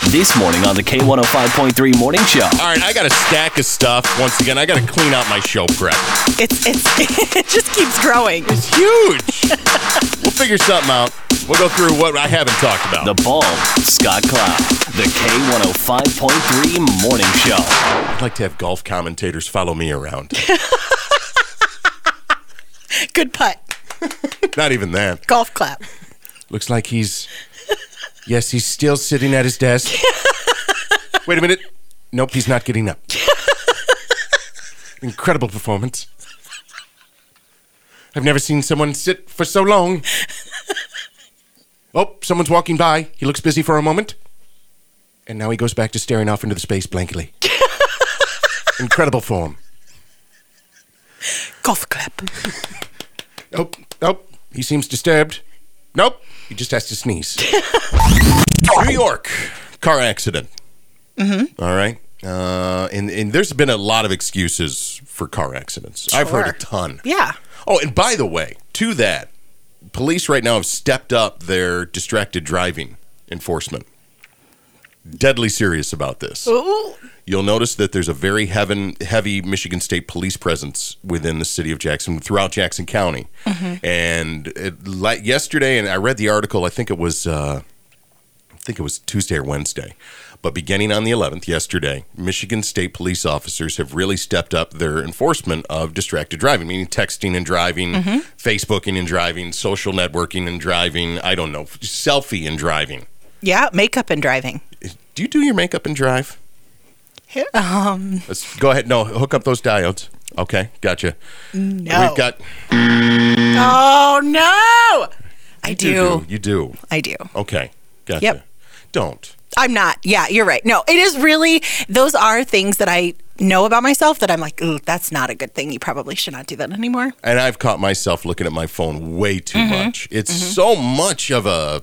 This morning on the K105.3 Morning Show. All right, I got a stack of stuff. Once again, I got to clean out my show prep. It just keeps growing. It's huge. We'll figure something out. We'll go through what I haven't talked about. The Bald, Scott Cloud. The K105.3 Morning Show. I'd like to have golf commentators follow me around. Good putt. Not even that. Golf clap. Looks like he's still sitting at his desk. Wait a minute. Nope, he's not getting up. Incredible performance. I've never seen someone sit for so long. Oh, someone's walking by. He looks busy for a moment. And now he goes back to staring off into the space blankly. Incredible form. Golf clap. Nope. He seems disturbed. Nope. He just has to sneeze. New York. Car accident. Mm-hmm. All right. And there's been a lot of excuses for car accidents. Sure. I've heard a ton. Yeah. Oh, and by the way, to that, police right now have stepped up their distracted driving enforcement. Deadly serious about this. Ooh. You'll notice that there's a very heavy Michigan State police presence within the city of Jackson, throughout Jackson County. Mm-hmm. And yesterday, and I read the article, I think it was Tuesday or Wednesday, but beginning on the 11th, yesterday, Michigan State police officers have really stepped up their enforcement of distracted driving, meaning texting and driving, Facebooking and driving, social networking and driving, I don't know, selfie and driving. Yeah, makeup and driving. Do you do your makeup and drive? Let's go ahead. No, hook up those diodes. Okay, gotcha. No. We've got... Oh, no! I do. You do. I do. Okay, gotcha. Yep. Don't. I'm not. Yeah, you're right. No, it is really, those are things that I know about myself that I'm like, ooh, that's not a good thing. You probably should not do that anymore. And I've caught myself looking at my phone way too much. It's so much of a...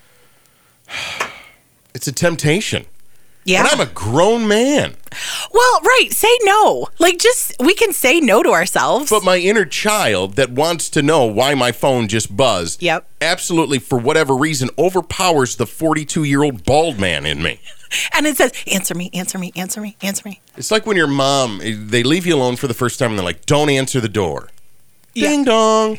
It's a temptation. Yeah. And I'm a grown man. Well, right. Say no. Like, we can say no to ourselves. But my inner child that wants to know why my phone just buzzed, Yep. absolutely, for whatever reason, overpowers the 42-year-old bald man in me. And it says, answer me, answer me, answer me, answer me. It's like when your mom, they leave you alone for the first time and they're like, don't answer the door. Yeah. Ding dong.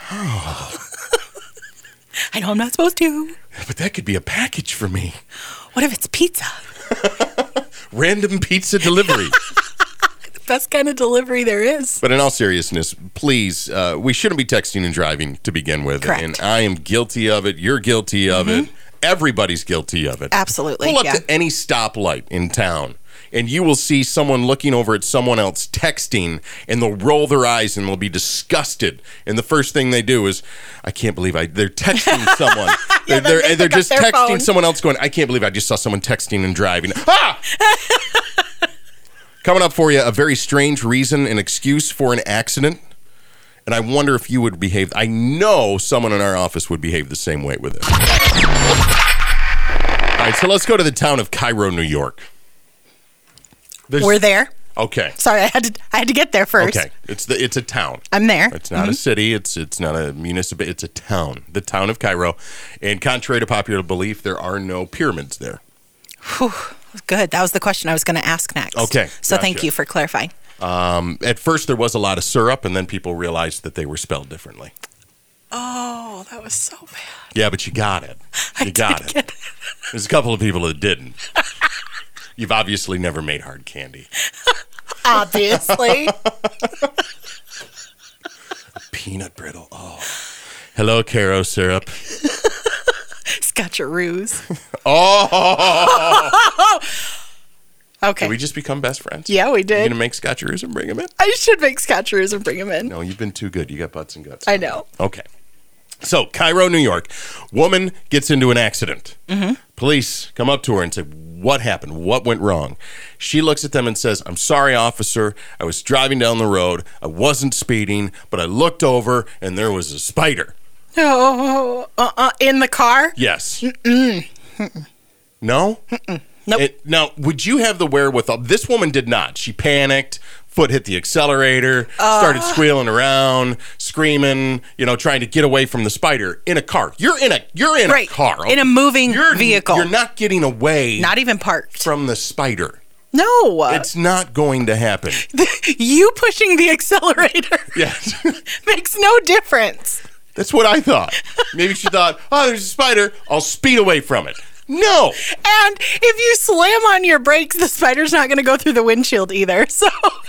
I know I'm not supposed to. But that could be a package for me. What if it's pizza? Random pizza delivery. The best kind of delivery there is. But in all seriousness, please, we shouldn't be texting and driving to begin with. Correct. And I am guilty of it. You're guilty of it. Everybody's guilty of it. Absolutely. Pull up to any stoplight in town, and you will see someone looking over at someone else texting, and they'll roll their eyes and they'll be disgusted. And the first thing they do is, I can't believe they're texting someone. Yeah, they're just texting phone. someone else going, I can't believe I just saw someone texting and driving. Ah! Coming up for you, a very strange reason, an excuse for an accident. And I wonder if you would behave. I know someone in our office would behave the same way with it. All right, so let's go to the town of Cairo, New York. We're there. Okay. Sorry, I had to get there first. Okay. It's a town. I'm there. It's not a city. It's not a municipality. It's a town. The town of Cairo. And contrary to popular belief, there are no pyramids there. Whew. Good. That was the question I was going to ask next. Okay. So Gotcha. Thank you for clarifying. At first, there was a lot of syrup, and then people realized that they were spelled differently. Oh, that was so bad. Yeah, but you got it. You got it. There's a couple of people that didn't. You've obviously never made hard candy. Obviously. Peanut brittle. Oh. Hello, Caro syrup. Scotcheroos. Oh. Okay. Did we just become best friends? Yeah, we did. You going to make scotcheroos and bring them in? I should make scotcheroos and bring them in. No, you've been too good. You got butts and guts. I know. Okay. So, Cairo, New York. Woman gets into an accident. Police come up to her and say, what happened? What went wrong? She looks at them and says, I'm sorry, officer. I was driving down the road. I wasn't speeding, but I looked over and there was a spider. Oh, in the car? Yes. No? Nope. Now, would you have the wherewithal? This woman did not. She panicked, foot hit the accelerator, started squealing around, screaming, trying to get away from the spider in a car. You're in a car. In a moving vehicle. You're not getting away. Not even parked. From the spider. No. It's not going to happen. You pushing the accelerator makes no difference. That's what I thought. Maybe she thought, there's a spider. I'll speed away from it. No. And if you slam on your brakes, the spider's not going to go through the windshield either. So,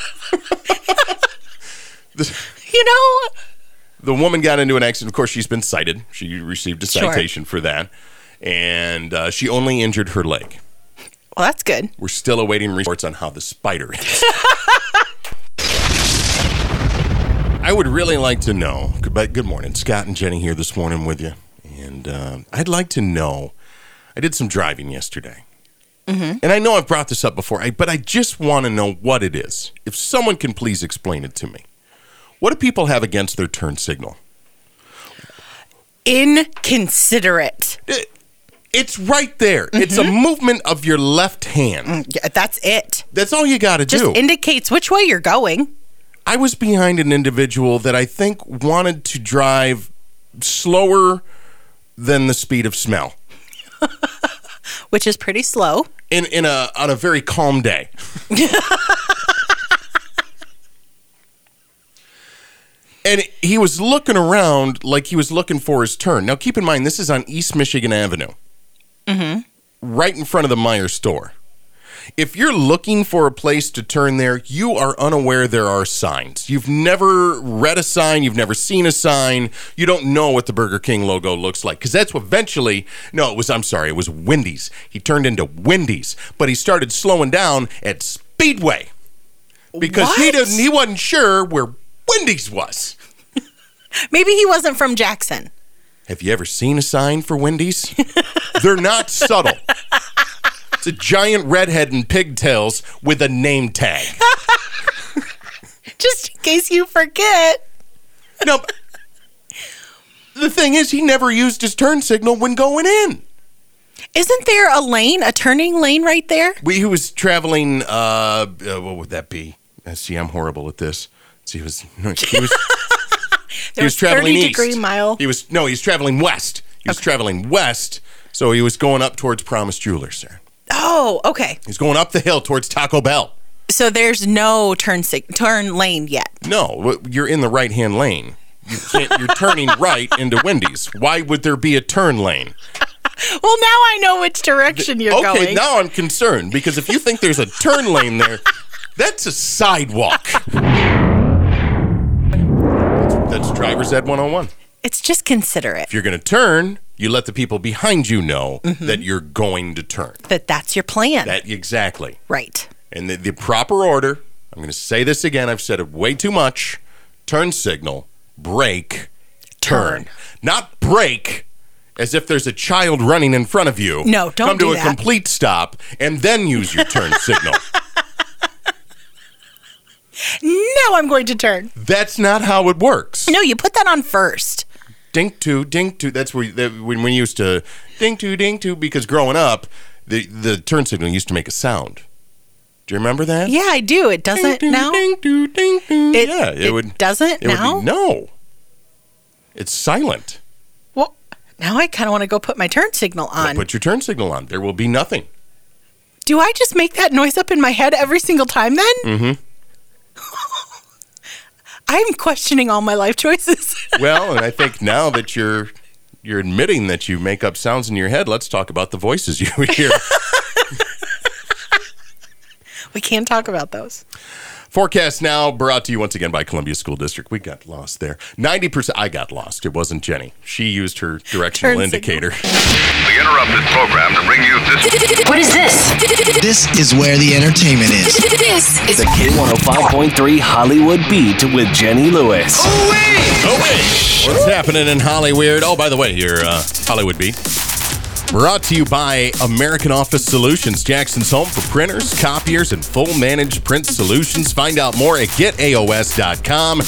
The woman got into an accident. Of course, she's been cited. She received a citation for that. And she only injured her leg. Well, that's good. We're still awaiting reports on how the spider is. I would really like to know. Good morning. Scott and Jenny here this morning with you. And I'd like to know. I did some driving yesterday. Mm-hmm. And I know I've brought this up before, but I just want to know what it is. If someone can please explain it to me. What do people have against their turn signal? Inconsiderate. It's right there. Mm-hmm. It's a movement of your left hand. That's it. That's all you got to do. Just indicates which way you're going. I was behind an individual that I think wanted to drive slower than the speed of smell. Which is pretty slow. On a very calm day. And he was looking around like he was looking for his turn. Now, keep in mind, this is on East Michigan Avenue. Mm-hmm. Right in front of the Meijer store. If you're looking for a place to turn there, you are unaware there are signs. You've never read a sign. You've never seen a sign. You don't know what the Burger King logo looks like. Because that's what eventually, it was Wendy's. He turned into Wendy's. But he started slowing down at Speedway. Because he wasn't sure where Wendy's was. Maybe he wasn't from Jackson. Have you ever seen a sign for Wendy's? They're not subtle. It's a giant redhead and pigtails with a name tag. Just in case you forget. No, the thing is, he never used his turn signal when going in. Isn't there a turning lane right there? He was traveling, what would that be? See, I'm horrible at this. He was traveling 30-degree mile. He was traveling west. He was traveling west, so he was going up towards Promise Jewelers there. Oh, okay. He's going up the hill towards Taco Bell. So there's no turn lane yet. No, you're in the right-hand lane. You're turning right into Wendy's. Why would there be a turn lane? Well, now I know which direction you're going. Okay, now I'm concerned, because if you think there's a turn lane there, that's a sidewalk. That's Driver's Ed 101. It's just considerate. If you're going to turn, you let the people behind you know that you're going to turn. That's your plan. Exactly. Right. And the proper order, I'm going to say this again, I've said it way too much. Turn signal, brake, turn. Not brake as if there's a child running in front of you. No, don't do that. Come to a complete stop and then use your turn signal. Now I'm going to turn. That's not how it works. No, you put that on first. Dink to, dink to. That's when we used to dink to, because growing up, the turn signal used to make a sound. Do you remember that? Yeah, I do. It doesn't now? Dink to, dink to. It doesn't now? No. It's silent. Well, now I kind of want to go put my turn signal on. Well, put your turn signal on. There will be nothing. Do I just make that noise up in my head every single time then? Mm-hmm. I'm questioning all my life choices. Well, and I think now that you're admitting that you make up sounds in your head, let's talk about the voices you hear. We can't talk about those. Forecast now brought to you once again by Columbia School District. We got lost there. 90%. I got lost. It wasn't Jenny. She used her directional Turn indicator. We interrupt this program to bring you this. What is this? This is where the entertainment is. This is The K105.3 Hollywood Beat with Jenny Lewis. Oh, wait. What's happening in Hollywood? Oh, by the way, your Hollywood Beat. Brought to you by American Office Solutions, Jackson's home for printers, copiers, and full managed print solutions. Find out more at getaos.com.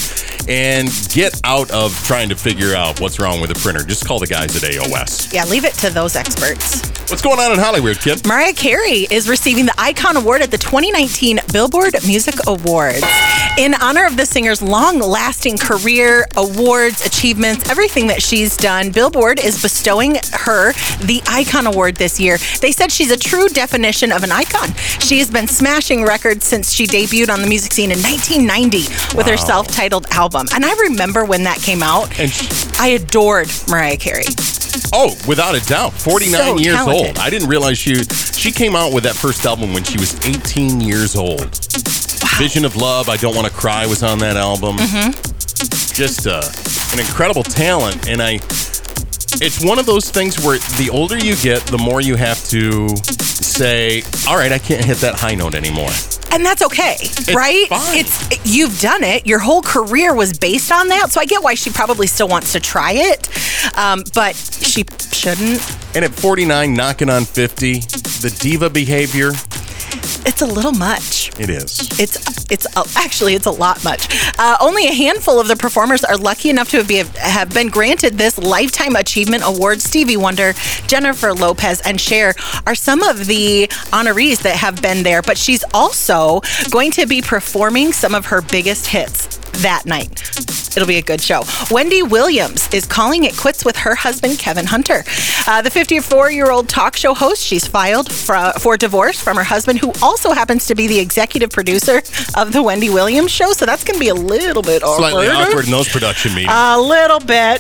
and get out of trying to figure out what's wrong with the printer. Just call the guys at AOS. Yeah, leave it to those experts. What's going on in Hollywood, kid? Mariah Carey is receiving the Icon Award at the 2019 Billboard Music Awards. In honor of the singer's long-lasting career, awards, achievements, everything that she's done, Billboard is bestowing her the Icon Award this year. They said she's a true definition of an icon. She has been smashing records since she debuted on the music scene in 1990 with her self-titled album. And I remember when that came out, And I adored Mariah Carey. oh, without a doubt, 49 So years talented. old. I didn't realize she came out with that first album when she was 18 years old. Vision of Love, I Don't Want to Cry was on that album. Just an incredible talent. And it's one of those things where the older you get, the more you have to say, all right, I can't hit that high note anymore. And that's okay, right? fine. You've done it. Your whole career was based on that. So I get why she probably still wants to try it, but she shouldn't. And at 49, knocking on 50, the diva behavior, It's a little much. it is. Actually, it's a lot much. Only a handful of the performers are lucky enough to have been granted this Lifetime Achievement Award. Stevie Wonder, Jennifer Lopez, and Cher are some of the honorees that have been there, but she's also going to be performing some of her biggest hits that night. It'll be a good show. Wendy Williams is calling it quits with her husband, Kevin Hunter. The 54-year-old talk show host, she's filed for divorce from her husband, who also happens to be the executive producer of the Wendy Williams show. So that's going to be a little bit awkward. Slightly awkward in those production meetings. A little bit.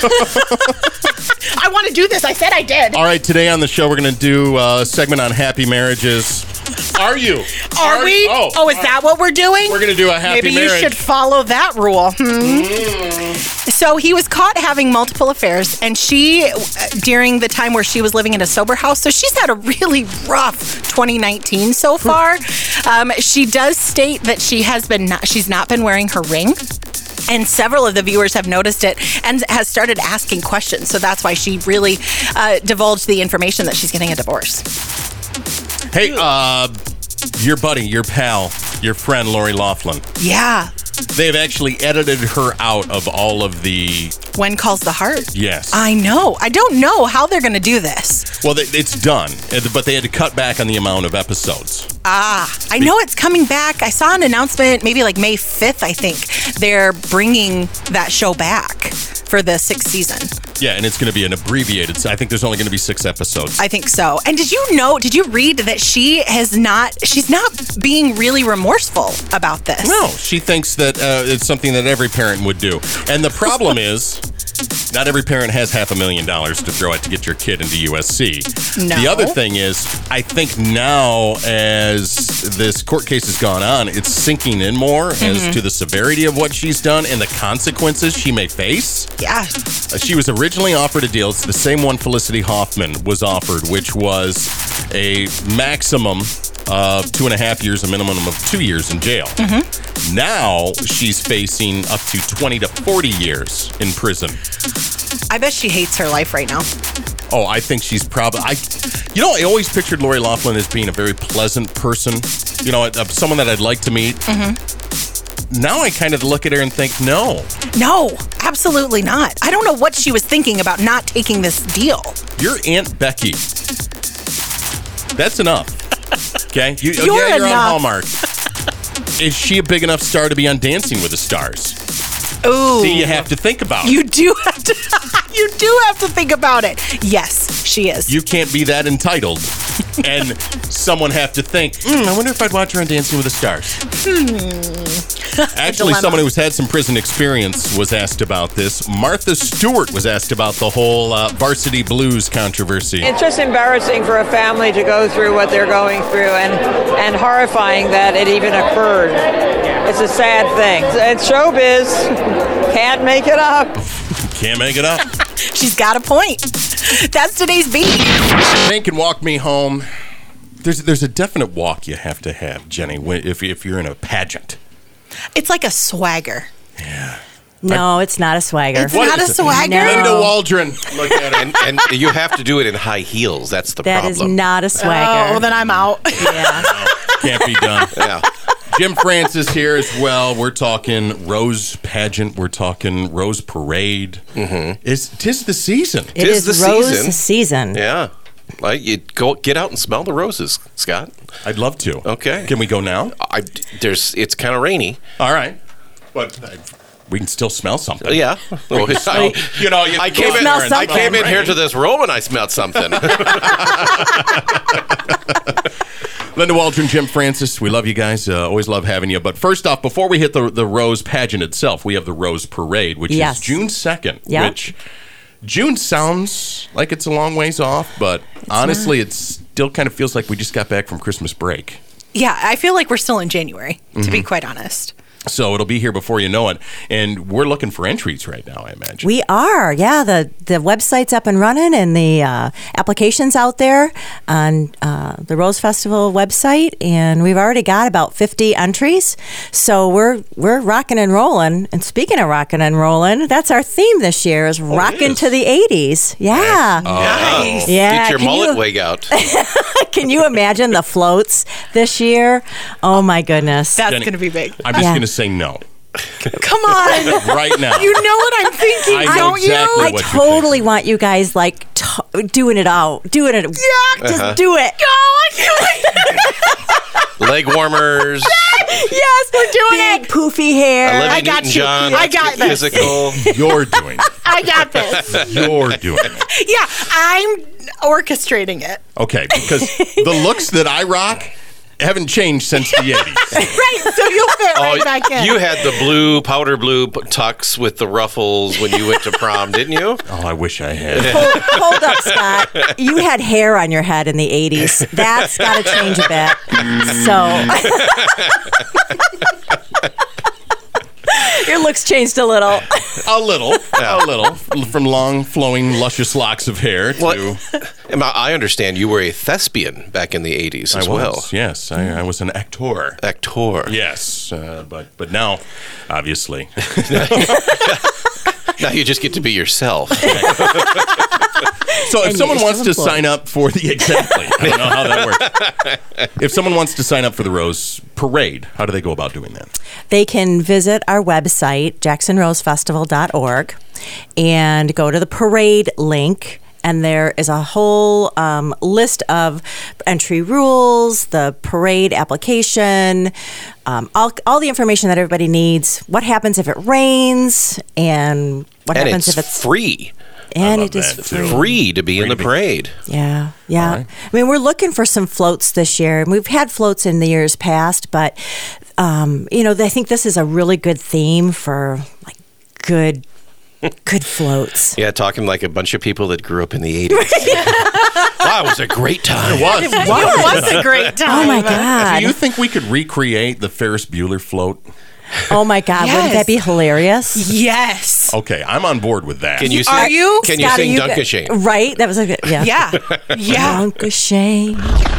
I want to do this. I said I did. All right, today on the show, we're going to do a segment on happy marriages. Are you? Are we? Oh, is that what we're doing? We're going to do a happy Maybe marriage. you should follow that rule. So he was caught having multiple affairs, and she, during the time where she was living in a sober house, so she's had a really rough 2019 so far. She does state that she's not been wearing her ring. And several of the viewers have noticed it and has started asking questions. So that's why she really divulged the information that she's getting a divorce. Hey, your buddy, your pal, your friend, Lori Loughlin. Yeah. They've actually edited her out of all of the... When Calls the Heart. Yes. I know. I don't know how they're going to do this. Well, it's done, but they had to cut back on the amount of episodes. I know it's coming back. I saw an announcement maybe like May 5th, I think. They're bringing that show back for the 6th season. Yeah, and it's going to be an abbreviated. I think there's only going to be 6 episodes. I think so. And did you read that she's not being really remorseful about this? No, she thinks that it's something that every parent would do. And the problem is, not every parent has $500,000 to throw out to get your kid into USC. No. The other thing is, I think now as this court case has gone on, it's sinking in more as to the severity of what she's done and the consequences she may face. Yeah. She was originally offered a deal. It's the same one Felicity Huffman was offered, which was a maximum of 2.5 years, a minimum of 2 years in jail. Now she's facing up to 20 to 40 years in prison. I bet she hates her life right now. Oh, I think she's probably... I always pictured Lori Loughlin as being a very pleasant person. Someone that I'd like to meet. Now I kind of look at her and think, no. No, absolutely not. I don't know what she was thinking about not taking this deal. Your Aunt Becky. That's enough. Okay? You're on enough. Hallmark. Is she a big enough star to be on Dancing with the Stars? Ooh. See, you have to think about it. You do have to. You do have to think about it. Yes, she is. You can't be that entitled. And someone have to think, I wonder if I'd watch her on Dancing with the Stars. Actually, Dilemma. someone who's had some prison experience was asked about this. Martha Stewart was asked about the whole Varsity Blues controversy. It's just embarrassing for a family to go through what they're going through and horrifying that it even occurred. It's a sad thing. It's showbiz. Can't make it up. Can't make it up. She's got a point. That's today's beat. Hank can walk me home. There's a definite walk you have to have, Jenny, if you're in a pageant. It's like a swagger. No, it's not a swagger. It's not a swagger. No. Linda Waldron. Look at it. And you have to do it in high heels. That's the That problem. is not a swagger. Oh, then I'm out. Yeah. Can't be done. Yeah. Jim Francis here as well. We're talking Rose Pageant. We're talking Rose Parade. Mm-hmm. Tis the season. It is the rose season. Yeah. Like, you go get out and smell the roses, Scott. I'd love to. Okay. Can we go now? It's kind of rainy. All right. But we can still smell something. Yeah. Well, I came in here to this room and I smelled something. Linda Waldron, Jim Francis, we love you guys. Always love having you. But first off, before we hit the Rose Pageant itself, we have the Rose Parade, which is June 2nd. Yeah. Which June sounds like it's a long ways off, but honestly, it still kind of feels like we just got back from Christmas break. Yeah, I feel like we're still in January, to be quite honest. So it'll be here before you know it. And we're looking for entries right now, I imagine. We are, yeah. The website's up and running, and the application's out there on the Rose Festival website, and we've already got about 50 entries. So we're rocking and rolling. And speaking of rocking and rolling, that's our theme this year is rocking to the 80s. Yeah. Nice. Yeah. Get your mullet wig out. Can you imagine the floats this year? Oh, my goodness. That's Jenny, going to be big. I'm just going to say no. Come on. Right now. You know what I'm thinking, I know don't exactly you? I what you're totally thinking. want you guys like doing it out. Doing it. Yeah. Just do it. No, I can't wait. Leg warmers. Yes, we're doing Big poofy hair. Olivia I got Newton-John. you. I got this. Physical. You're doing it. I got this. You're doing it. Yeah, I'm orchestrating it. Okay, because the looks that I rock haven't changed since the 80s. Right, so you'll fit right back in. You had the powder blue tux with the ruffles when you went to prom, didn't you? Oh, I wish I had. Hold up, Scott. You had hair on your head in the 80s. That's got to change a bit. So your looks changed a little. A little. From long, flowing, luscious locks of hair to... Well, I understand you were a thespian back in the 80s as well. Yes. I was an actor. Actor. Yes, but now, obviously. Now you just get to be yourself. So if And someone you're wants still to employed. sign up for the... Exactly. I don't know how that works. If someone wants to sign up for the Rose Parade, how do they go about doing that? They can visit our website, jacksonrosefestival.org, and go to the parade link. And there is a whole list of entry rules, the parade application, all the information that everybody needs. What happens if it rains, and what And happens it's if it's free. And love it is that, too. free. Free to be in the parade. Yeah. right. I mean, we're looking for some floats this year, and we've had floats in the years past, but I think this is a really good theme for like good floats. Yeah, talking like a bunch of people that grew up in the 80s. Wow, it was a great time. It was. It was a great time. Oh my God! Do you think we could recreate the Ferris Bueller float? Oh my God! Yes. Wouldn't that be hilarious? Yes. Okay, I'm on board with that. Can you sing, Are you? Can you Scott, sing are Dunk a Shame? Right? That was a good. Yeah. Yeah. Yeah. Dunk a shame.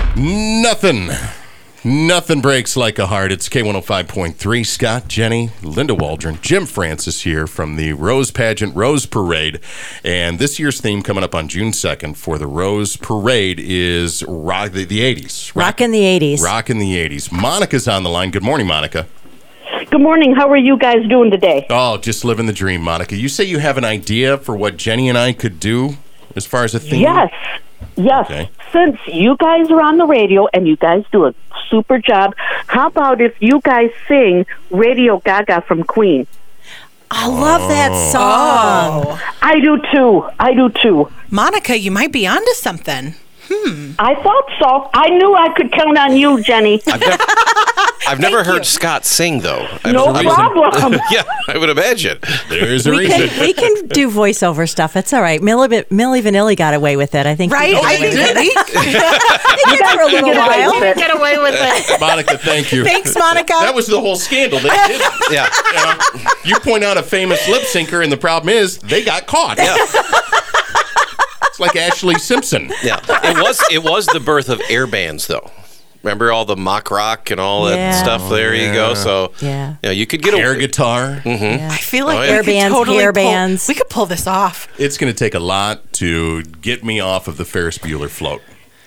Nothing breaks like a heart. It's K105.3. Scott, Jenny, Linda Waldron, Jim Francis here from the Rose Pageant, Rose Parade. And this year's theme coming up on June 2nd for the Rose Parade is the 80s. Rock in the 80s. Rock in the 80s. Monica's on the line. Good morning, Monica. Good morning. How are you guys doing today? Oh, just living the dream, Monica. You say you have an idea for what Jenny and I could do as far as a theme? Yes. Okay. Since you guys are on the radio and you guys do a super job, how about if you guys sing Radio Gaga from Queen? I love that song. I do too. Monica, you might be onto something. I thought so. I knew I could count on you, Jenny. I've never heard Scott sing, though. No problem. Yeah, I would imagine. There's a We reason. we can do voiceover stuff. It's all right. Millie Vanilli got away with it. I think. Right? we I did did. it for a little get away while. with it. Get away with it. Monica, thank you. Thanks, Monica. That was the whole scandal. They did. Yeah. You point out a famous lip syncer, and the problem is they got caught. Yeah. It's like Ashley Simpson. Yeah. It was the birth of air bands, though. Remember all the mock rock and all that Yeah. stuff? There you go. So, Yeah. you could get Air a guitar. I feel like Oh, we yeah. Air could bands, totally hair pull- bands. We could pull this off. It's going to take a lot to get me off of the Ferris Bueller float.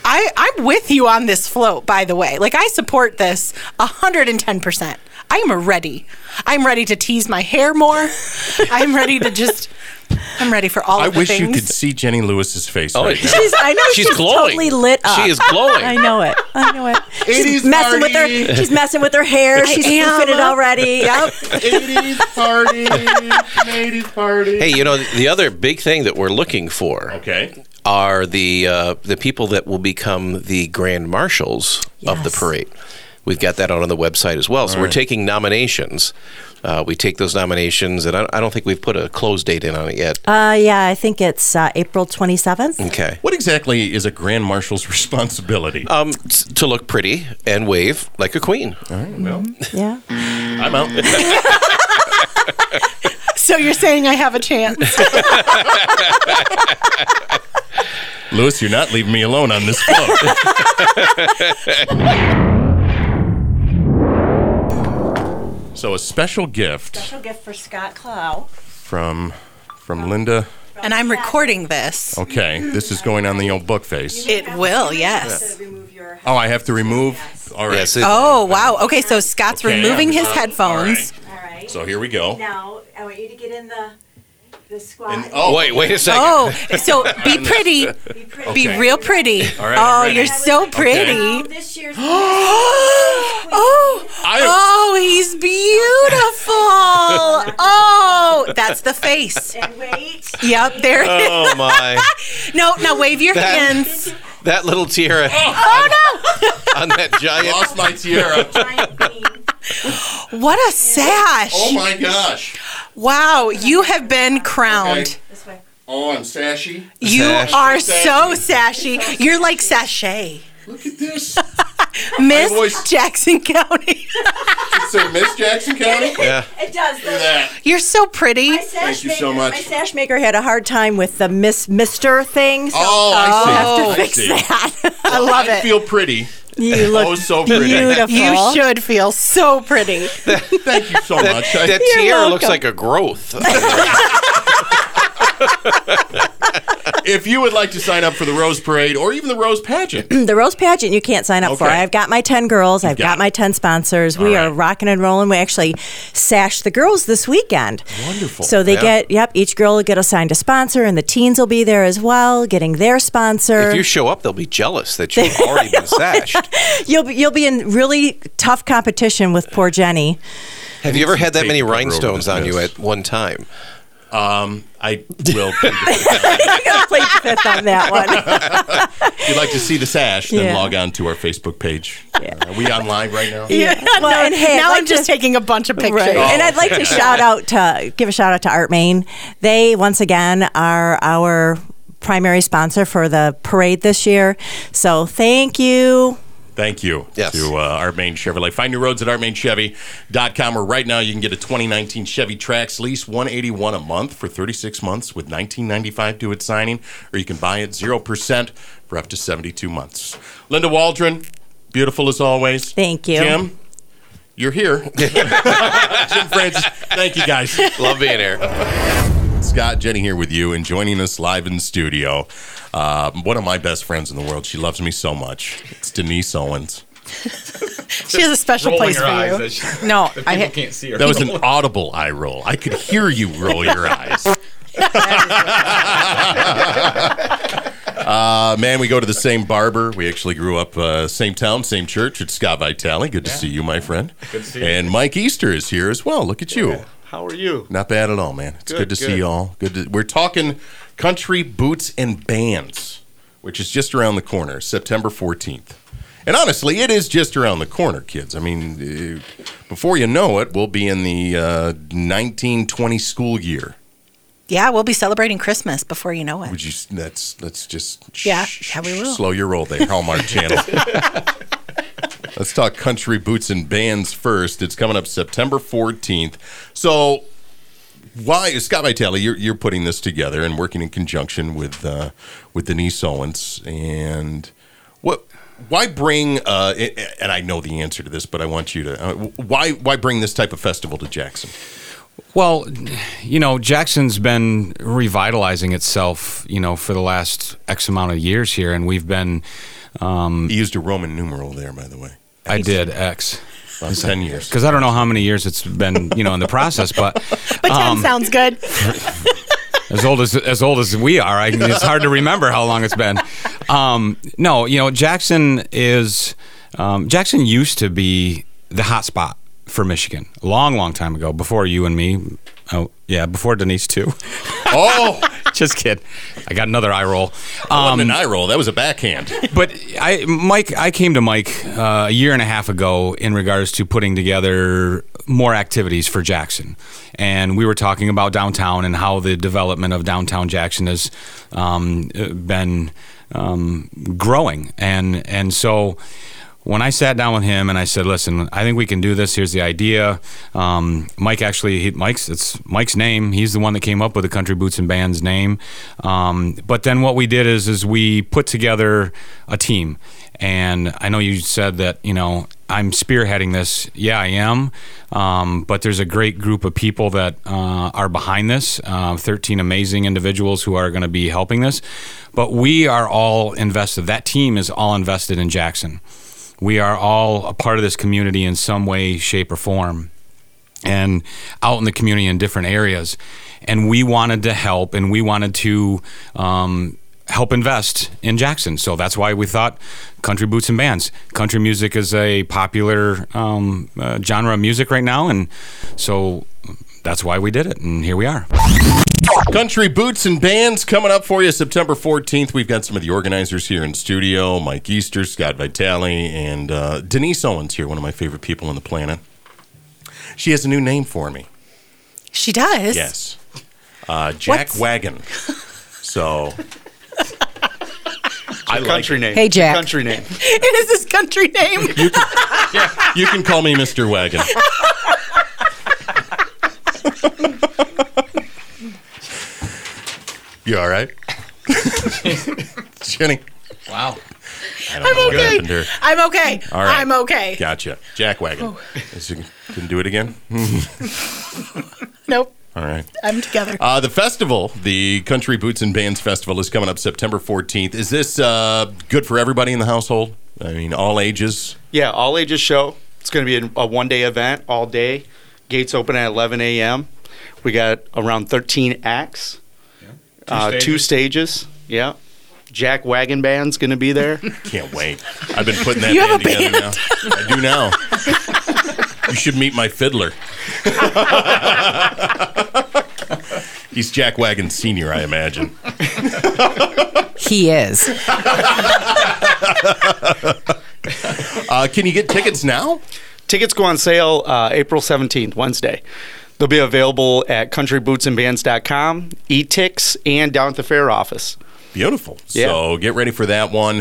I'm with you on this float, by the way. Like, I support this 110%. I am ready. I'm ready to tease my hair more. I'm ready for all of the things. I wish you could see Jenny Lewis's face right now. I know she's glowing. totally lit up. She is glowing. I know it. 80s She's messing with her hair. She's spoofing it already. Yep. 80s party. 80s party. Hey, the other big thing that we're looking for are the people that will become the grand marshals of the parade. We've got that out on the website as well. So we're taking nominations. We take those nominations, and I don't think we've put a close date in on it yet. Yeah, I think it's April 27th. Okay. What exactly is a grand marshal's responsibility? To look pretty and wave like a queen. All right, well. Yeah. I'm out. So you're saying I have a chance? Lewis, you're not leaving me alone on this float. So a special gift for Scott Clow from Linda. And I'm recording this. Okay, this is going on the old book face. It will, yes. Oh, I have to remove? All right. Yes, Oh, wow. Okay, so Scott's removing his headphones. All right. So here we go. Now, I want you to get in the squat. Wait a second. Oh, so be pretty. Be Okay. real pretty. All right, Oh, I'm ready. you're so pretty. This year's Oh, he's beautiful. Oh, that's the face. And wait. Yep, there it is. Oh, my. No, now wave your hands. That little tiara Oh, on that giant. Lost my tiara. no. What a sash. Oh my gosh. Wow, you have been crowned. Okay. Oh, I'm sashy. You Sash. are so sassy. You're like sachet. Look at this. Miss voice- Jackson County. So Miss Jackson County? Yeah. It does. Look at that. You're so pretty. Thank you so much. My sash maker had a hard time with the Mister thing. So Oh, I see. I'll have to I fix see. that. I love I it. feel pretty. You look Oh, so pretty. beautiful. You should feel so pretty. Thank you so much. That You're tiara looks welcome. like a growth. If you would like to sign up for the Rose Parade or even the Rose Pageant, The Rose Pageant you can't sign up for. Okay. I've got my 10 girls. I've got got it. my 10 sponsors. We All are right. rocking and rolling. We actually sashed the girls this weekend. Wonderful. So they Yeah. each girl will get assigned a sponsor, and the teens will be there as well, getting their sponsor. If you show up, they'll be jealous that you've already been sashed. You'll be in really tough competition with poor Jenny. Have you ever had that many Paper over rhinestones this on you mess. at one time? I will. I'm going to play fifth on that one. If you'd like to see the sash, then Yeah. log on to our Facebook page. Are we on live right now? Well, and hey, now I'd like I'm just to- taking a bunch of pictures. Right. And I'd like to give a shout out to Art Main. They once again are our primary sponsor for the parade this year. So thank you. Thank you to Art Main Chevrolet. Find new roads at artmainchevy.com, where right now you can get a 2019 Chevy Trax lease, $181 a month for 36 months with $19.95 due at signing, or you can buy it 0% for up to 72 months. Linda Waldron, beautiful as always. Thank you. Jim, you're here. Jim Francis, thank you guys. Love being here. Scott, Jenny here with you and joining us live in the studio. One of my best friends in the world. She loves me so much. It's Denise Owens. She has a special Rolling place her for eyes you. as she- No, The people can't see her. That was an audible eye roll. I could hear you roll your eyes. Man, we go to the same barber. We actually grew up same town, same church. It's Scott Vitale. Good to see you, my friend. Good to see you. And Mike Easter is here as well. Look at you. How are you? Not bad at all, man. It's good to see good. you all. We're talking country boots and bands, which is just around the corner, September 14th. And honestly, it is just around the corner, kids. I mean, before you know it, we'll be in the 1920 school year. Yeah, we'll be celebrating Christmas before you know it. Would you? Let's just Yeah, we will. slow your roll there, Hallmark Channel. Let's talk country boots and bands first. It's coming up September 14th. So, why, Scott Vitale, you're putting this together and working in conjunction with Denise Owens, and why bring? And I know the answer to this, but I want you to. Why bring this type of festival to Jackson? Well, Jackson's been revitalizing itself, for the last X amount of years here, and we've been... You used a Roman numeral there, by the way. I did, X. About 10 years. Because I don't know how many years it's been, in the process, but... But 10 sounds good. As old as we are, it's hard to remember how long it's been. Jackson is... Jackson used to be the hot spot for Michigan a long time ago, before you and me. Oh, yeah, before Denise, too. Oh! Just kidding. I got another eye roll. That wasn't an eye roll. That was a backhand. But I came to Mike a year and a half ago in regards to putting together more activities for Jackson. And we were talking about downtown and how the development of downtown Jackson has been growing. And so... when I sat down with him and I said, listen, I think we can do this. Here's the idea. It's Mike's name. He's the one that came up with the Country Boots and Bands name. But then what we did is we put together a team. And I know you said that, I'm spearheading this. Yeah, I am. But there's a great group of people that are behind this, 13 amazing individuals who are going to be helping this. But we are all invested. That team is all invested in Jackson. We are all a part of this community in some way, shape, or form, and out in the community in different areas. And we wanted to help, and we wanted to help invest in Jackson. So that's why we thought Country Boots and Bands. Country music is a popular genre of music right now, and so that's why we did it, and here we are. Country Boots and Bands coming up for you September 14th. We've got some of the organizers here in studio, Mike Easter, Scott Vitale, and Denise Owens here, one of my favorite people on the planet. She has a new name for me. She does? Yes. Jack Wagon. So... I like country name. Hey, Jack. Country name. It is his country name. You can call me Mr. Wagon. You all right? Jenny? Wow. I don't know what happened here. I'm okay. All right. I'm okay. Gotcha. Jack Wagon. Can do it again? Nope. All right. I'm together. The festival, the Country Boots and Bands Festival, is coming up September 14th. Is this good for everybody in the household? I mean, all ages? Yeah, all ages show. It's going to be a one-day event, all day. Gates open at 11 a.m. We got around 13 acts. Two stages. Yeah. Jack Wagon Band's going to be there. Can't wait. I've been putting that band together now. I do now. You should meet my fiddler. He's Jack Wagon Sr., I imagine. He is. Can you get tickets now? Tickets go on sale April 17th, Wednesday. They'll be available at countrybootsandbands.com, eTix, and down at the fair office. Beautiful. Yeah. So get ready for that one.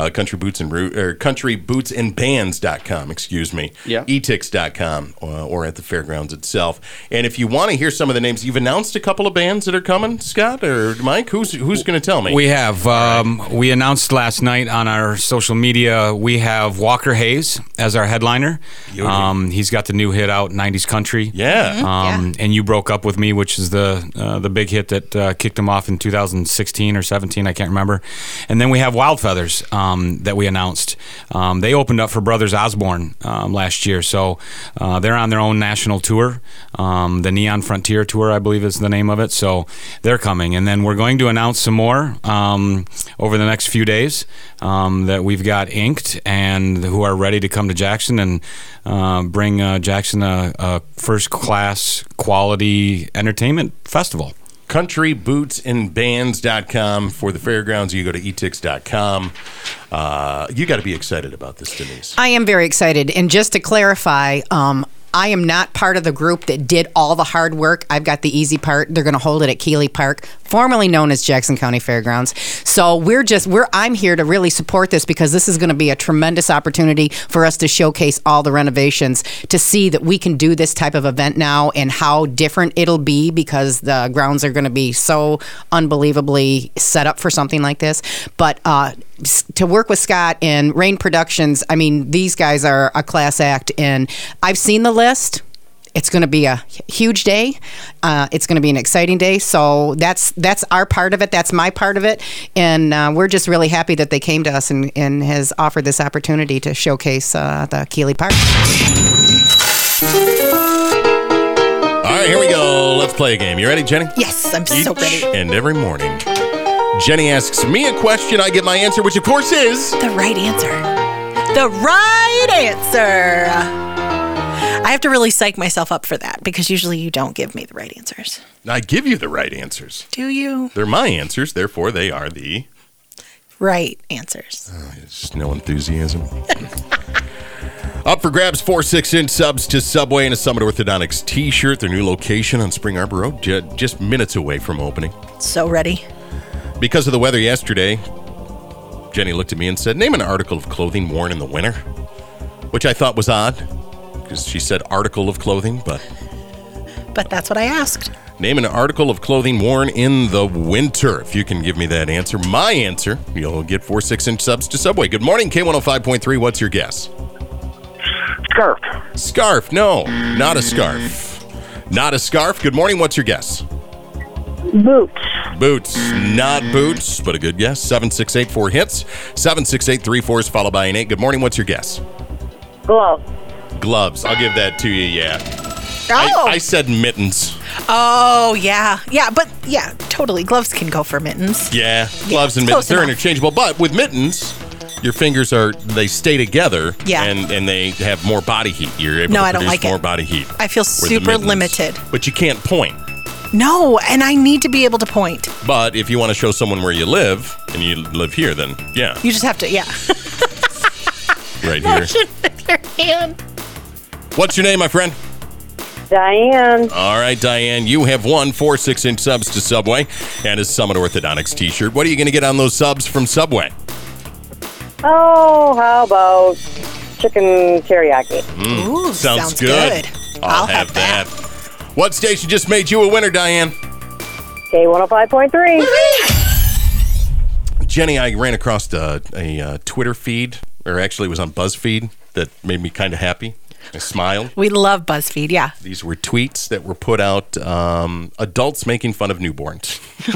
Countrybootsandbands.com, excuse me. Yeah. etix.com or at the fairgrounds itself. And if you want to hear some of the names, you've announced a couple of bands that are coming, Scott or Mike. Who's going to tell me? We have. We announced last night on our social media, we have Walker Hayes as our headliner. He's got the new hit out, 90s Country. Yeah. And You Broke Up With Me, which is the big hit that kicked him off in 2016 or 17. I can't remember. And then we have Wild Feathers that we announced. They opened up for Brothers Osborne last year, so they're on their own national tour. The Neon Frontier Tour, I believe is the name of it. So they're coming. And then we're going to announce some more over the next few days that we've got inked and who are ready to come to Jackson and bring Jackson a first-class quality entertainment festival. Countrybootsandbands.com. For the fairgrounds, you go to etix.com. You got to be excited about this, Denise. I am very excited. And just to clarify, I am not part of the group that did all the hard work. I've got the easy part. They're going to hold it at Keeley Park, formerly known as Jackson County Fairgrounds. So I'm here to really support this because this is going to be a tremendous opportunity for us to showcase all the renovations, to see that we can do this type of event now and how different it'll be because the grounds are going to be so unbelievably set up for something like this. But to work with Scott and Rain Productions, I mean, these guys are a class act, and I've seen the list. It's going to be a huge day. It's going to be an exciting day. So that's our part of it. That's my part of it. And we're just really happy that they came to us and has offered this opportunity to showcase the Keeley Park. All right, here we go. Let's play a game. You ready, Jenny? Yes, I'm so ready. And every morning, Jenny asks me a question. I get my answer, which of course is the right answer. The right answer. I have to really psych myself up for that because usually you don't give me the right answers. I give you the right answers. Do you? They're my answers, therefore they are the right answers. It's just no enthusiasm. Up for grabs, 4 6-inch subs to Subway and a Summit Orthodontics t-shirt. Their new location on Spring Arbor Road, just minutes away from opening. So ready. Because of the weather yesterday, Jenny looked at me and said, name an article of clothing worn in the winter, which I thought was odd because she said article of clothing, but that's what I asked. Name an article of clothing worn in the winter. If you can give me that answer, my answer, you'll get 4 6-inch subs to Subway. Good morning, K105.3. What's your guess? Scarf. Scarf. No, not a scarf. Not a scarf. Good morning. What's your guess? Boots. Boots. Not boots, but a good guess. 768-4 hits. 768-34 is followed by an 8. Good morning. What's your guess? Gloves. Gloves. I'll give that to you, yeah. Oh. I said mittens. Oh, yeah. Yeah, but yeah, totally. Gloves can go for mittens. Yeah, gloves and mittens. They're interchangeable. But with mittens, your fingers they stay together, yeah, and they have more body heat. You're able to I don't produce like more it. body heat. I feel super limited. But you can't point. No, and I need to be able to point. But if you want to show someone where you live, and you live here, then yeah. You just have to, yeah. Right here. Motion with your hand. What's your name, my friend? Diane. All right, Diane, you have won 4 6-inch subs to Subway and a Summit Orthodontics t-shirt. What are you going to get on those subs from Subway? Oh, how about chicken teriyaki? Ooh, sounds good. I'll have that. What station just made you a winner, Diane? K105.3. Jenny, I ran across a Twitter feed, or actually it was on BuzzFeed, that made me kind of happy. I smiled. We love BuzzFeed, yeah. These were tweets that were put out, adults making fun of newborns.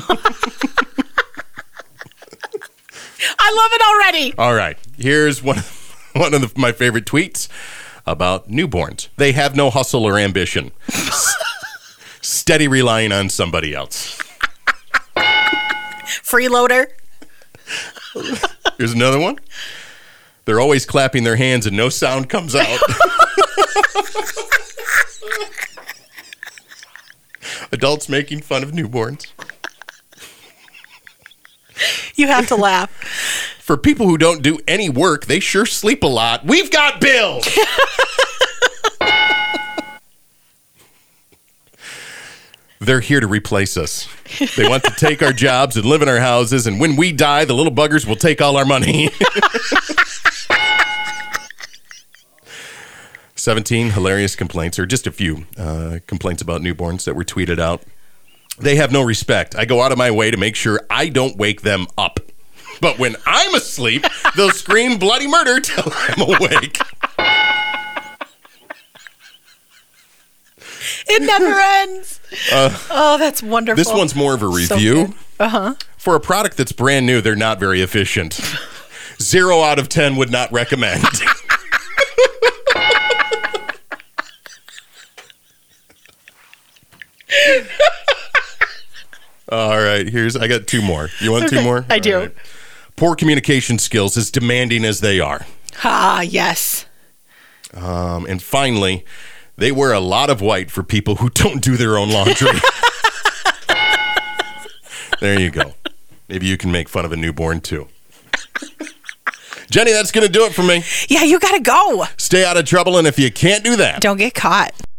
I love it already. All right. Here's one of my favorite tweets about newborns. They have no hustle or ambition. Steady relying on somebody else. Freeloader. Here's another one. They're always clapping their hands and no sound comes out. Adults making fun of newborns. You have to laugh. For people who don't do any work, they sure sleep a lot. We've got bills. They're here to replace us. They want to take our jobs and live in our houses, and when we die, the little buggers will take all our money. 17 hilarious complaints, or just a few complaints about newborns that were tweeted out. They have no respect. I go out of my way to make sure I don't wake them up. But when I'm asleep, they'll scream bloody murder till I'm awake. It never ends. Oh, that's wonderful. This one's more of a review. So for a product that's brand new, they're not very efficient. 0 out of 10 would not recommend. All right, I got 2 more. You want 2 more? I do. Right. Poor communication skills, as demanding as they are. Ah, yes. And finally, they wear a lot of white for people who don't do their own laundry. There you go. Maybe you can make fun of a newborn, too. Jenny, that's going to do it for me. Yeah, you got to go. Stay out of trouble, and if you can't do that, don't get caught.